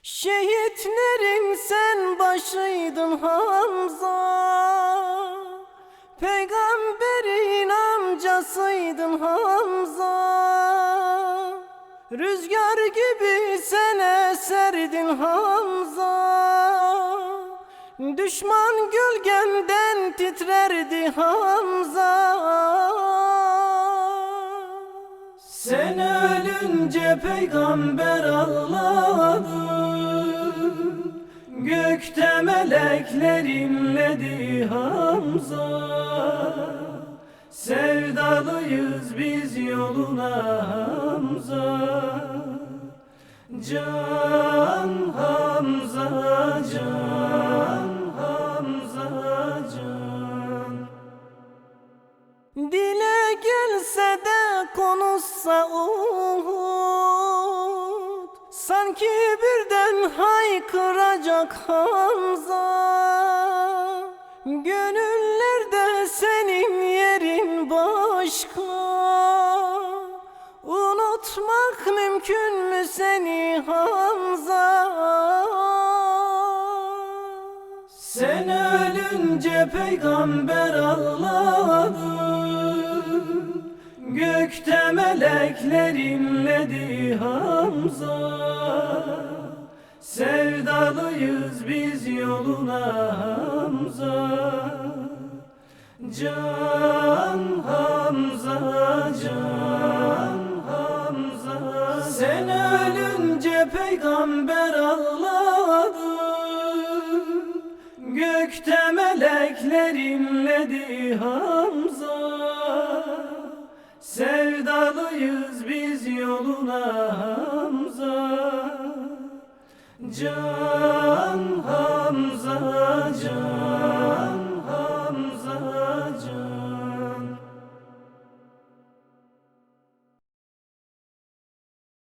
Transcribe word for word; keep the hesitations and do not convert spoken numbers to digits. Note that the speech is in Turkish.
Şehitlerin sen başıydın Hamza, Peygamberin amcasıydın Hamza. Rüzgar gibi sen eserdin Hamza, düşman gölgenden titrerdi Hamza. Sen ölünce peygamber ağladı, gökte melekler inledi Hamza. Sevdalıyız biz yoluna Hamza. Can Hamza, can Hamza, can. Dile gelse de konuşsa Uhud, sanki birden haykıracak Hamza. Gönüllerde senin yerin başka, unutmak mümkün mü seni Hamza? Sen ölünce peygamber ağladı, gökte melekler inledi Hamza. Sevdalıyız biz yoluna Hamza. Can Hamza, can Hamza. Sen ölünce peygamber ağladı, gökte melekler inledi Hamza. Sevdalıyız biz yoluna Hamza. Can